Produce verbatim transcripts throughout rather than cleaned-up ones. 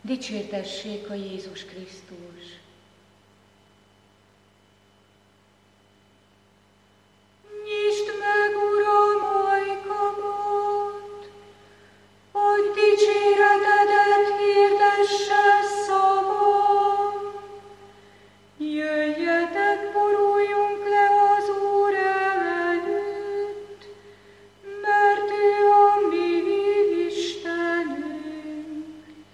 Dicsértessék a Jézus Krisztus! Nyisd meg, Uram, ajkamat, hogy dicséretedet hirdesse szavam. Jöjjetek, boruljunk le az Úr előtt, mert ő a mi Istenünk.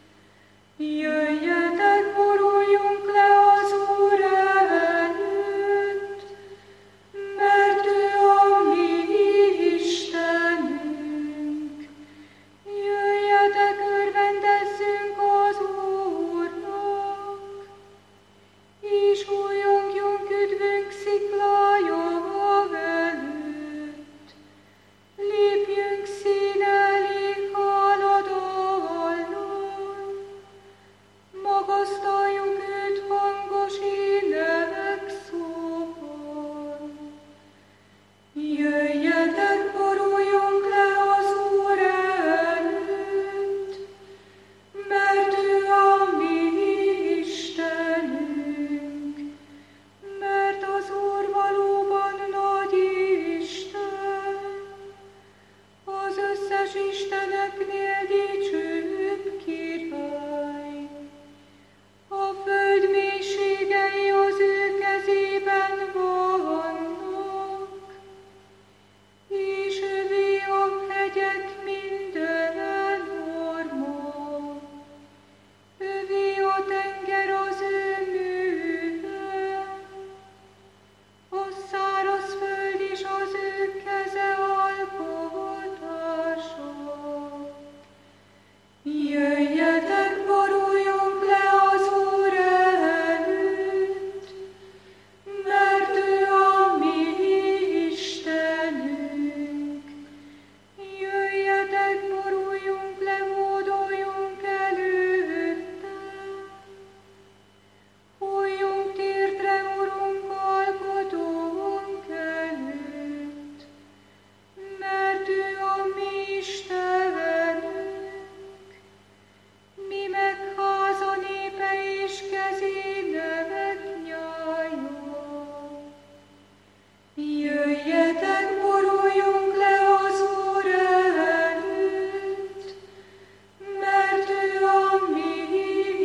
Jöjjetek, boruljunk le az Úr előtt, mert ő a mi Istenünk. Jöjjetek, örvendezzünk az Úrnak, és újjongjunk üdvünk sziklája előtt. Lépjünk szín elé háladallal, magasztaljuk őt hangos ének szóval. Jöjjetek, boruljunk le az Úr előtt, mert ő a mi Istenünk, mert az Úr valóban nagy Isten, az összes isteneknél dicsőbb király. A föld mélységei az ő kezében vannak, és övé a hegyek minden orma. Övé a tenger az ő műve, a száraz föld is az ő keze alkotása. Jöjjetek, boruljunk le az Úr előtt, mert ő a mi Istenünk. Jöjjetek, boruljunk le, hódoljunk előtte. Folyjunk térdre, Urunk, alkotónk előtt, mert ő a mi Istenünk. Mi meg háza népe és kezének nyája. Jöjjetek, boruljunk le az Úr előtt, mert ő a mi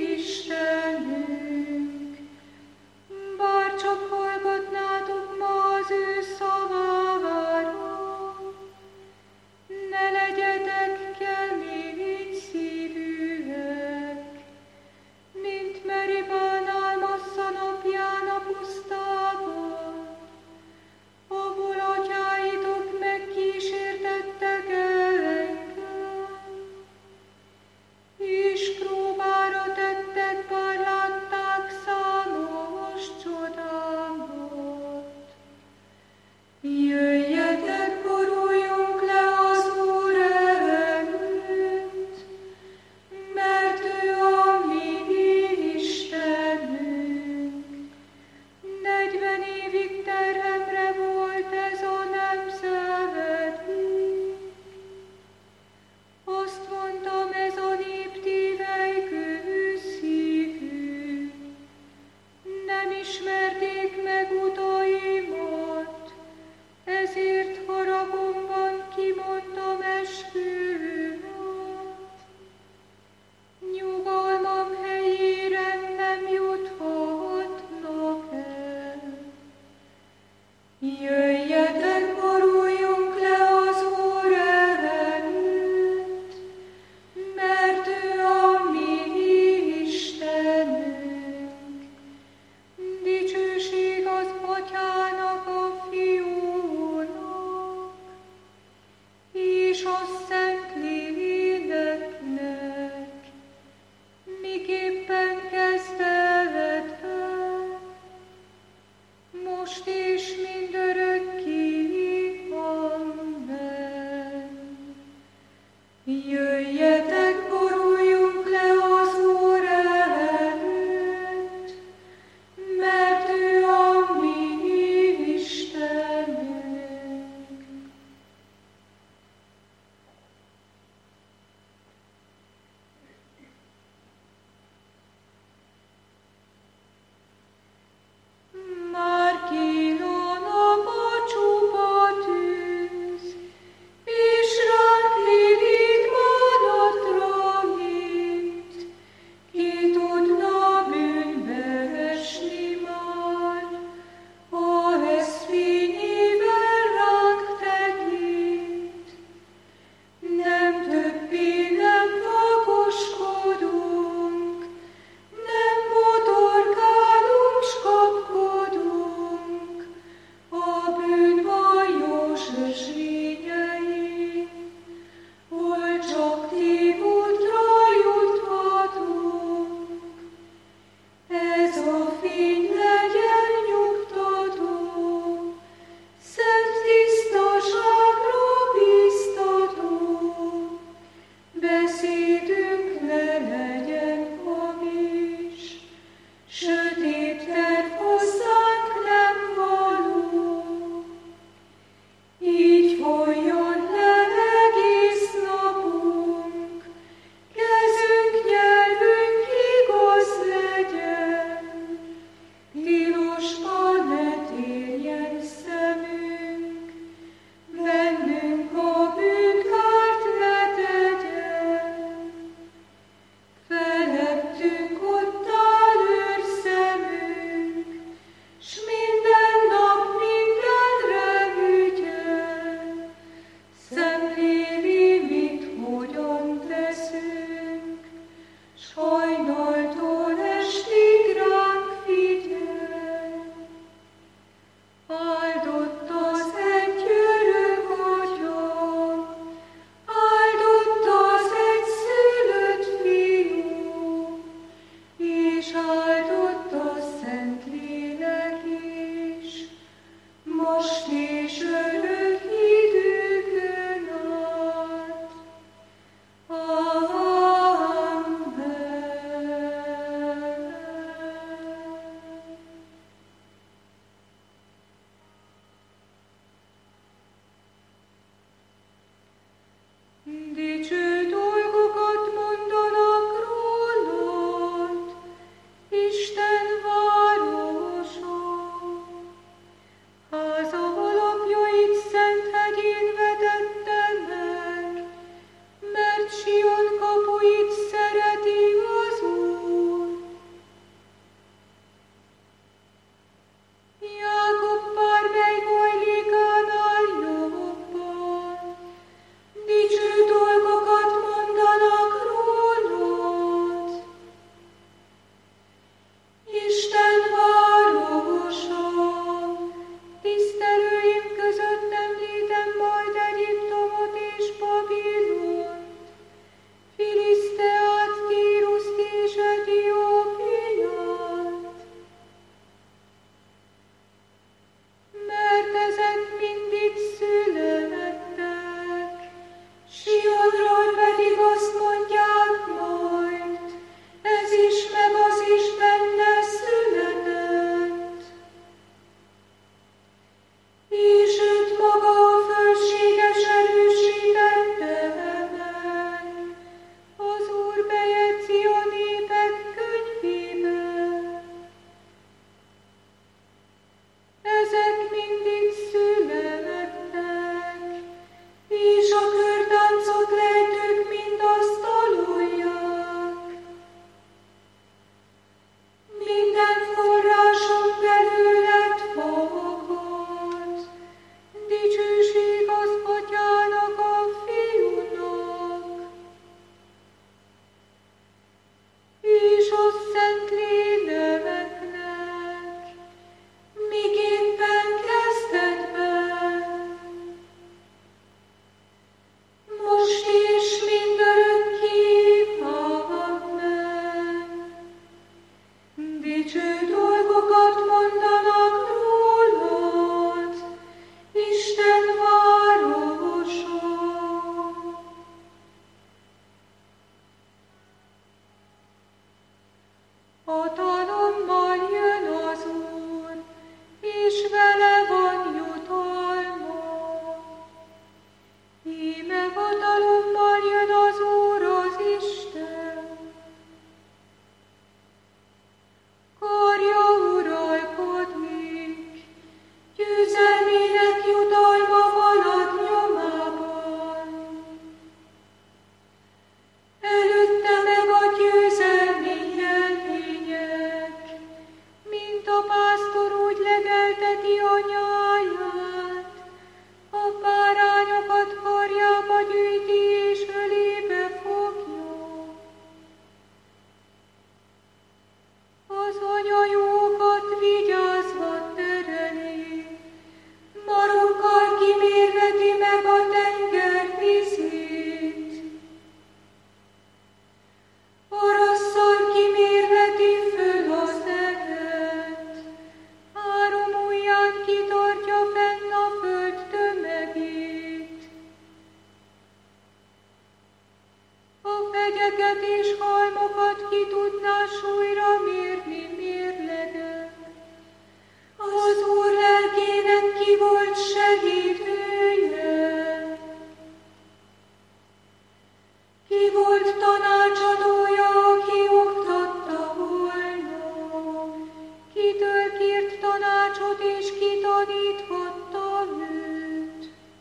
Istenünk. Bár csak hallgatnátok ma az ő szavára, ne legyetek kemény szívűek, mint Meribánál Massza napján a pusztában, ahol atyáitok megkísértettek engem, és próbára tettek, bár látták számos csodámat. Jöjjetek, boruljunk le az Úr előtt, mert ő a mi Istenünk. Negyven évig terhemre volt ez a nemzedék. Azt mondtam, ez a nép tévelykő szívű. Nem ismerték meg utaimat, ezért haragomban kimondtam esküvőt. Nyugalmam helyére nem juthatnak el. Jöjjetek, boruljunk le az Úr előtt, mert ő a mi Istenünk. Dicsőség az Atyának, a Fiúnak, és a Szentléleknek, miképpen kezdetben, most és mindörökké. Amen. Jöjjetek, boruljunk le az Úr előtt, mert ő a mi Istenünk. Hatalommal jön az Úr, és vele van jutalma. Íme hatalommal jön az Úr, az Isten. Karja uralkodik, győzelmének jutalma halad nyomában. Előtte meg a győzelmi jelvények, mint a pásztor úgy legelteti a nyáját, a bárányokat karjába gyűjti és ölébe fogja. Az anyajókat vigyázva tereli, marokkal kimérgeti meg a tenger vizét. Arasszal kimérgeti föl az eget, három ujján kitartja fenn a föld tömegét. A fegyeket és halmokat ki tudná súlyra mérni mérlegek. Az Úr lelkének ki volt segítője, ki volt tanácsadója, aki oktatta volna, kitől kért tanácsot és kitaníthatta őt.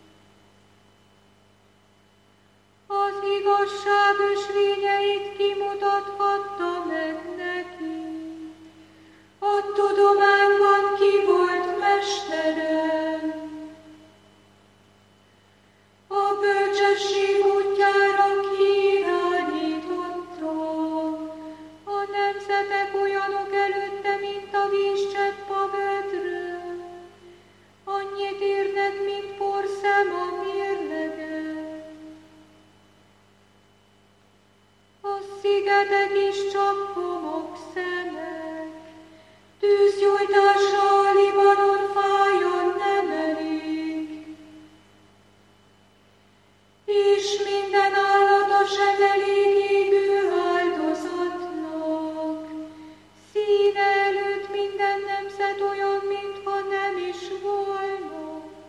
Az igazság ösvényeit kimutathatta meg neki, a tudományban ki volt mestere. A bölcsesség útjára kiirányította, a nemzetek olyanok előtte, mint a vízcsepp a vödrön, annyit érnek, mint porszem a mérlegen. A szigetek is csak homokszemek, tűzgyújtásra a Libanon fájon nem elég, és minden állata sem elég égő áldozatnak. Színe előtt minden nemzet olyan, mintha nem is volna.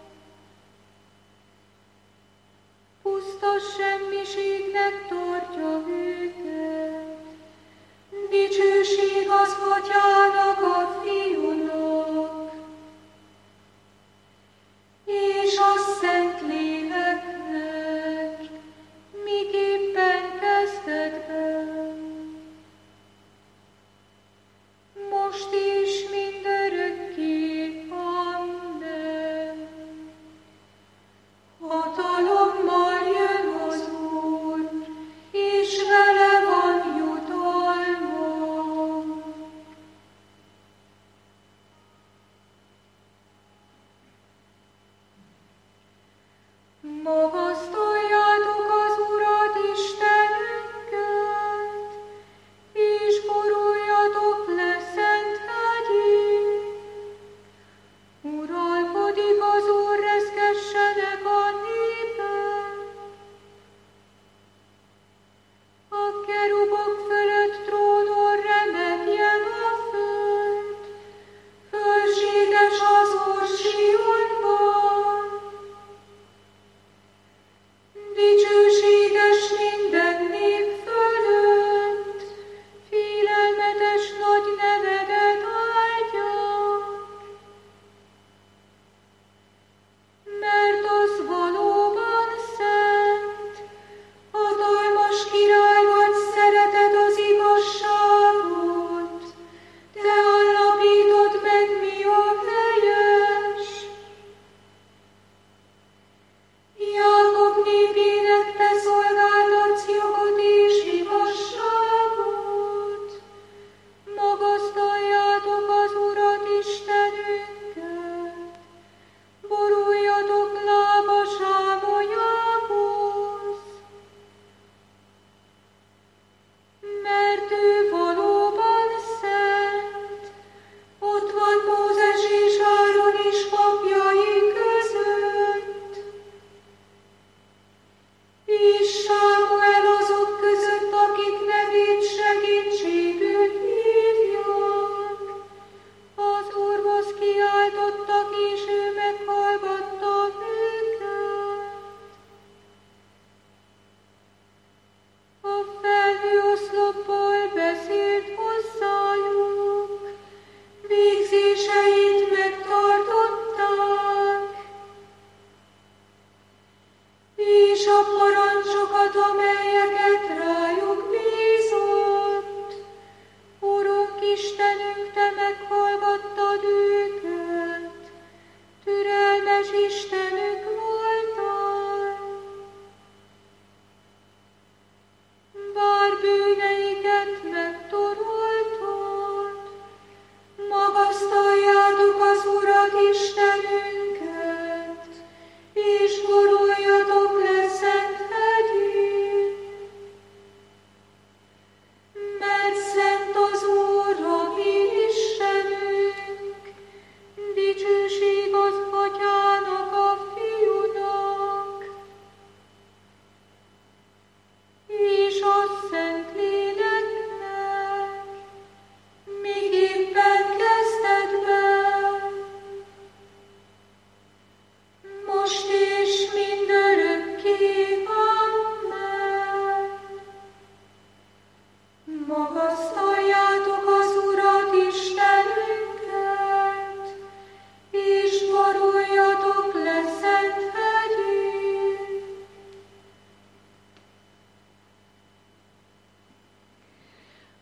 Puszta semmiségnek tartja őket, dicsőség az Atyának, a Fiúnak, és a Szentléleknek, miképpen kezdetben,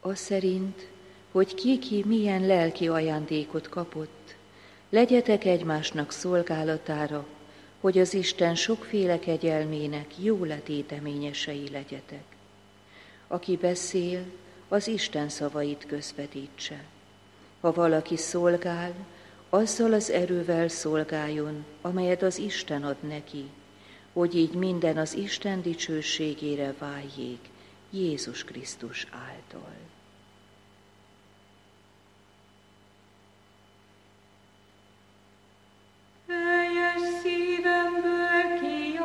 az szerint, hogy ki-ki milyen lelki ajándékot kapott, legyetek egymásnak szolgálatára, hogy az Isten sokféle kegyelmének jó letéteményesei legyetek. Aki beszél, az Isten szavait közvetítse. Ha valaki szolgál, azzal az erővel szolgáljon, amelyet az Isten ad neki, hogy így minden az Isten dicsőségére váljék Jézus Krisztus által. Teljes szívemből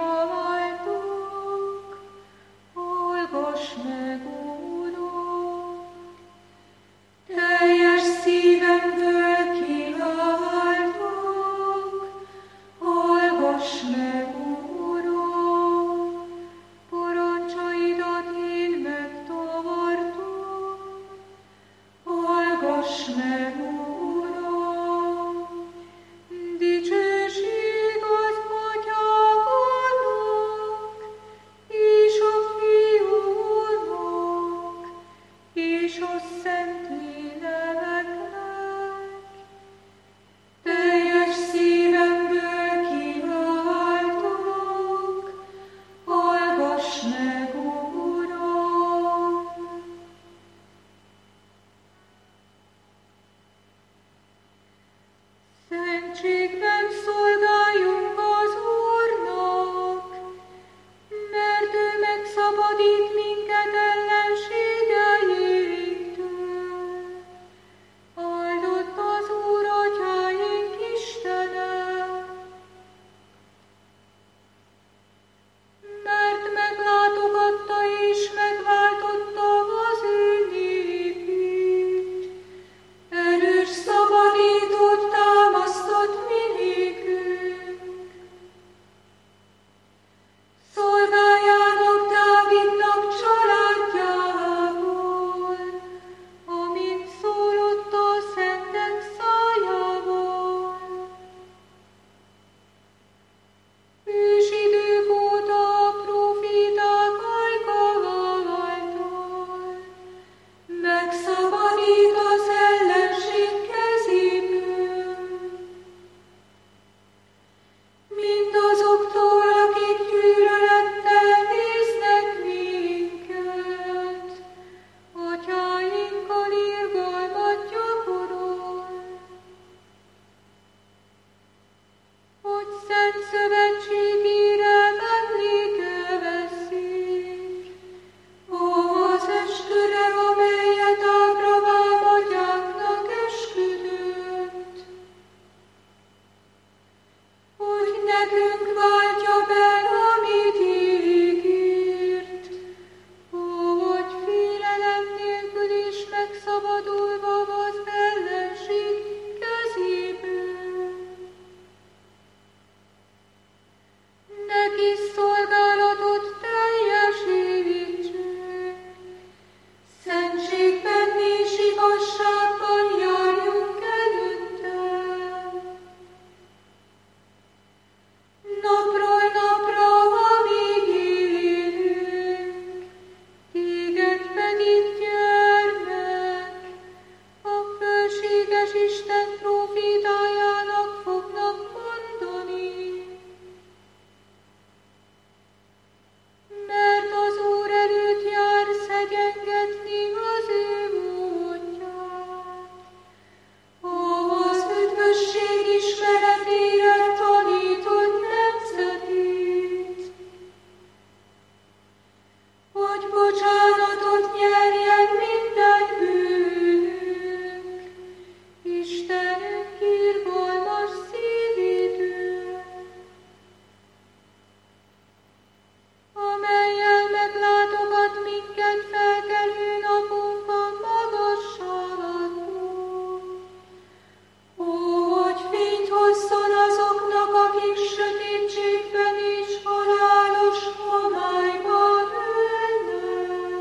kiáltok, hallgass meg, Uram! Teljes szívemből kiáltok, hallgass meg, Uram! Parancsaidat én megtartom, hallgass meg, Uram! Dicsőség az Atyának, és a Fiúnak, és a Szentléleknek. Teljes szívemből kiváltok, hallgass meg, Uram! Szentségben szolgáljunk az Úrnak, mert ő megszabadít minket ellenségeinktől. Áldott az Úr, Atyáink Istene, mert meglátogatta és megváltotta az ő népét. Erős szabadítót támasztott mi nékünk. Szolgájának, Dávidnak családjából, amint szólott a szentek szájából. Ősidők óta a próféták által megszabadít az ellenség kezéből. Mindazoktól, akik gyűlölettel néznek minket, atyáinkkal irgalmat gyakorol, hogy szent szövetségére emlékezzik, az estőre, amelyet Ábrahám atyánknak esküdött, hogy nekünk váltja be, amit ígért, hogy félelem nélkül is megszabadulva az ellenség kezéből. Neki szolgálatot teljesítsünk, szentségben és igazságban járjunk előtte. Napról napra, amíg élünk, téged pedig, gyermek, a fölséges Isten prófétájának fognak mondani. Mert az Úr előtt jár szegyengetni az ő útját, az üdvösség ismeretére tanított nemzetét, hogy bocsánatot nyerjen minden bűnünk, Istenünk irgalmas szívétől, amellyel meglátogat minket felkelő napunkban magasságból, hogy fényt hozzon azoknak, akik sötétségben és halálos homályban ülnek,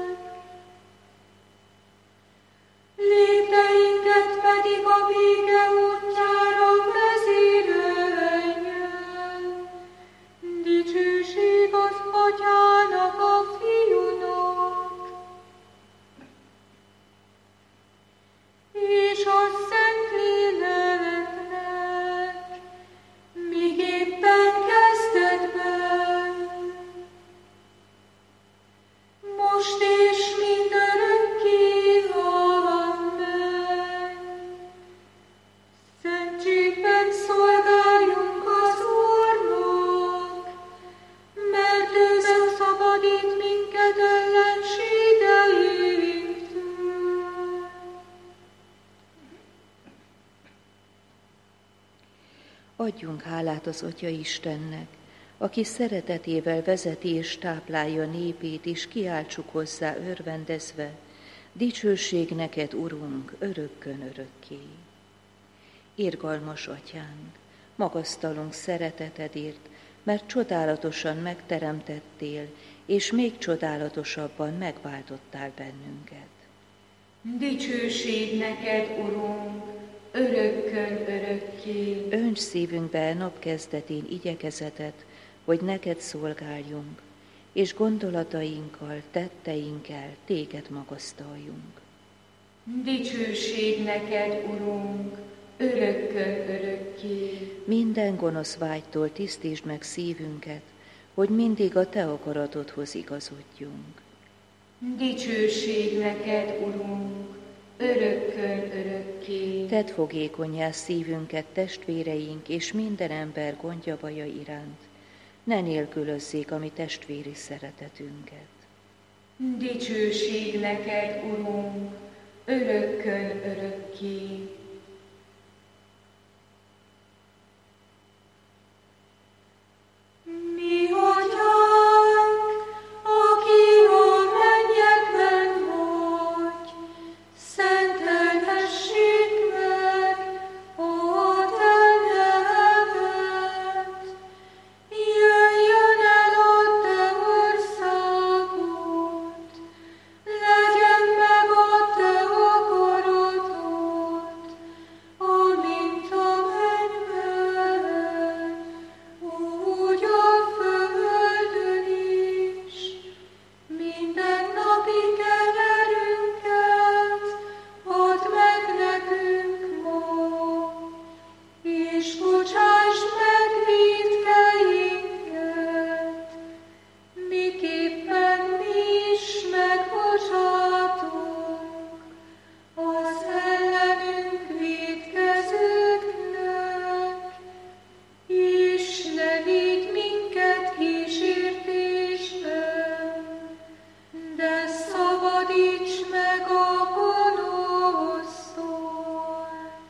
adjunk hálát az Atya Istennek, aki szeretetével vezeti és táplálja népét, és kiáltsuk hozzá örvendezve, dicsőség neked, Urunk, örökkön örökké. Irgalmas Atyánk, magasztalunk szeretetedért, mert csodálatosan megteremtettél, és még csodálatosabban megváltottál bennünket. Dicsőség neked, Urunk, örökkön örökké. Önts szívünkbe napkezdetén igyekezetet, hogy neked szolgáljunk, és gondolatainkkal, tetteinkkel téged magasztaljunk. Dicsőség neked, Urunk, örökkön örökké. Minden gonosz vágytól tisztítsd meg szívünket, hogy mindig a te akaratodhoz igazodjunk. Dicsőség neked, Urunk, örökkön örökké. Tedd fogékonnyá szívünket testvéreink és minden ember gondjabaja iránt, ne nélkülözzék a mi testvéri szeretetünket. Dicsőség neked, Urunk, örökkön örökké. Mi Atyánk, aki a mennyekben vagy, szenteltessék meg a te neved. Jöjjön el a te országod, legyen meg a te akaratod, amint a mennyben, úgy a földön is. Mindennapi kenyerünket add meg nekünk ma, és bocsáss meg vétkeinket, miképpen mi is megbocsátunk az ellenünk vétkezőknek, és ne vigy minket kísértésbe, de szabadíts meg a gonosztól.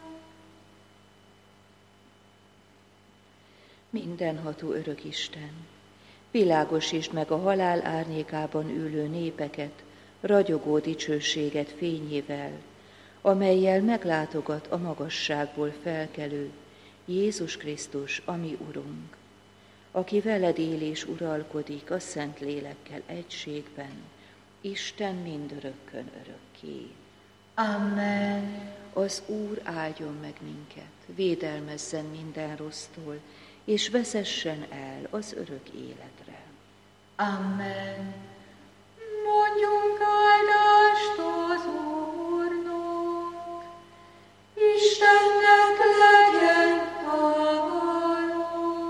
Mindenható örök Isten, világosítsd meg a halál árnyékában ülő népeket, ragyogó dicsőséget fényével, amellyel meglátogat a magasságból felkelő Jézus Krisztus, a mi Urunk, aki veled él és uralkodik a Szent Lélekkel egységben, Isten mindörökkön örökké. Amen. Az Úr áldjon meg minket, védelmezzen minden rossztól, és vezessen el az örök életre. Amen. Mondjunk áldást az Úrnak, Istennek legyen hála.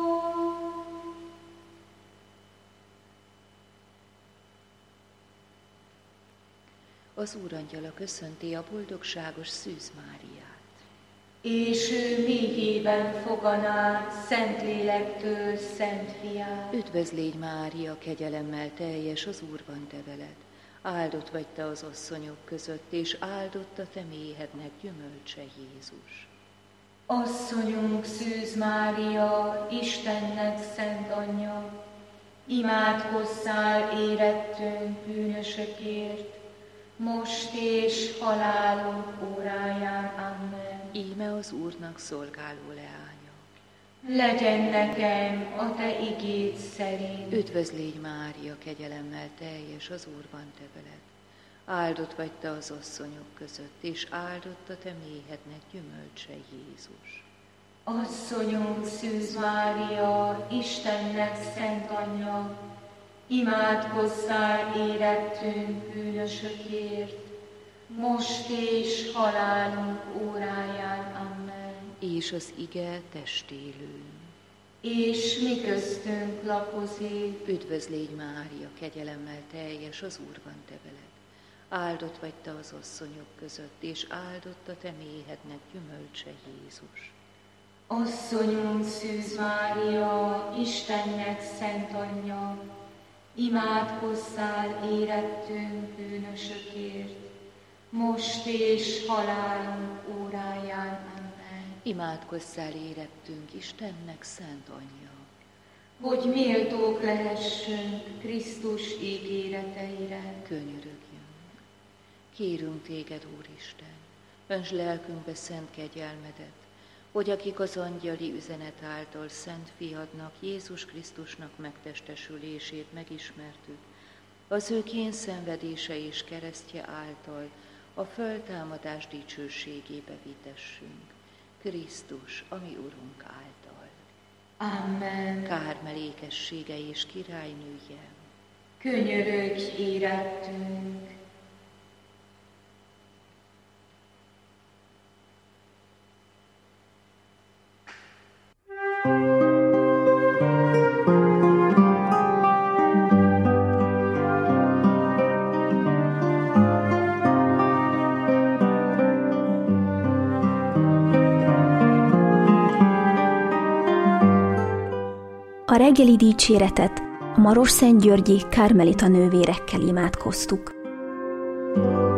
Az Úrangyala köszönti a boldogságos Szűz Máriát. És ő mélyében foganá Szentlélektől Szent Fiát. Üdvözl légy, Mária, kegyelemmel teljes, az Úr van te veled. Áldott vagy te az asszonyok között, és áldott a te méhednek gyümölcse Jézus. Asszonyunk Szűz Mária, Istennek szent anyja, imádkozzál érettünk bűnösökért, most és halálunk óráján. Amen. Íme az Úrnak szolgáló leánya. Legyen nekem a te igéd szerint. Üdvözl légy, Mária, kegyelemmel teljes, az Úr van te veled. Áldott vagy te az asszonyok között, és áldott a te méhednek gyümölcse Jézus. Asszonyunk Szűz Mária, Istennek szent anyja, imádkozzál érettünk bűnösökért, most és halálunk óráján. Amen. És az ige testélő. És mi köztünk lakozik. Üdvözl légy, Mária, kegyelemmel teljes, az Úr van te veled. Áldott vagy te az asszonyok között, és áldott a te méhednek gyümölcse Jézus. Asszonyunk Szűz Mária, Istennek szent anyja, imádkozzál érettünk bűnösökért, most és halálunk óráján. Amen. Imádkozzál érettünk, Istennek szent anyja, hogy méltók lehessünk Krisztus ígéreteire. Könyörögjünk. Kérünk téged, Úristen, öntsd lelkünkbe szent kegyelmedet, hogy akik az angyali üzenet által szent fiadnak, Jézus Krisztusnak megtestesülését megismertük, az ő kényszenvedése és keresztje által a föltámadás dicsőségébe vitessünk. Krisztus, ami Urunk által. Amen. Kármelékessége és királynője, könyörögj érettünk. A reggeli dicséretet a Marosszentgyörgyi Kármelita nővérekkel imádkoztuk.